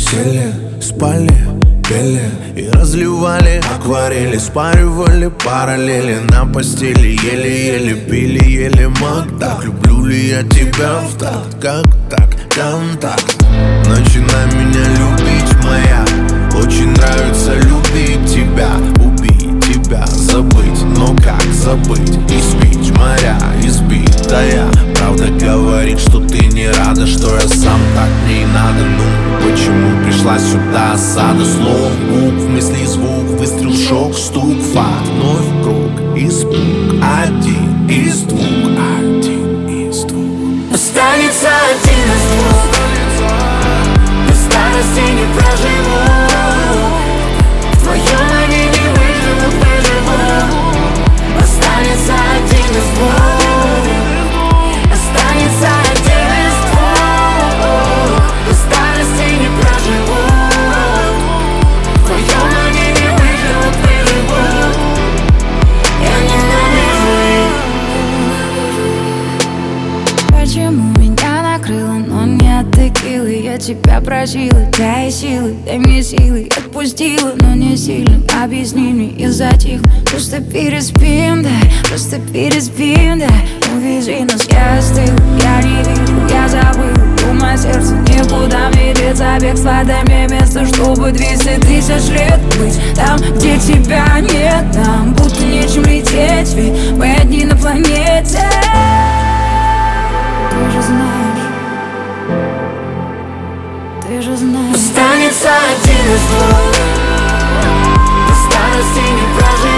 Сели, спали, пели и разливали акварели, спаривали параллели на постели, еле-еле пили, ели мак. Так люблю ли я тебя в такт, как так, контакт. Начинай меня любить, моя. Очень нравится любить тебя, убить тебя, забыть. Но как забыть? Испить моря, избитая. Правда говорит, что ты не рада, что я сам так мне и надо. Ну, почему пришла сюда осада слов, букв, мыслей, звук, выстрел, шок, стук, факт, вновь круг, испуг, один из двух, один из двух. Останется один из двух. До старости не проживу. В твоем они не выживу. Останется один из двух. Останется один из двух. До старости не проживу. В твоем они не выживу. Я ненавижу их. Почему меня накрыло, но не от текилы? Я тебя просила, дай силы, дай мне силы. Отпустила, но не сильно, объясни мне и затих. Просто переспим, дай, просто переспим, дай. Увези нас, я остыл, я не вижу, я забыл. Мое сердце никуда не деться, бегство, дай мне место, чтобы 200 тысяч лет быть там, где тебя нет. Нам будто нечем лететь, ведь мы одни на планете. Ты же знаешь, ты же знаешь. Останется один из двух. До старости не прожить.